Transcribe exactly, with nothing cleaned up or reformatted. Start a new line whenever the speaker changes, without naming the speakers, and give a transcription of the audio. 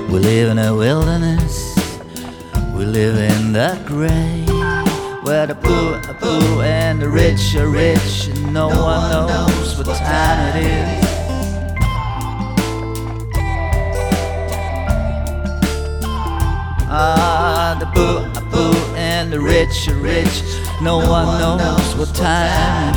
We live in a wilderness, we live in the gray, where the poor are poor and the rich are rich, and no one knows what time it is. Ah, the poor are poor and the rich are rich, no one knows what time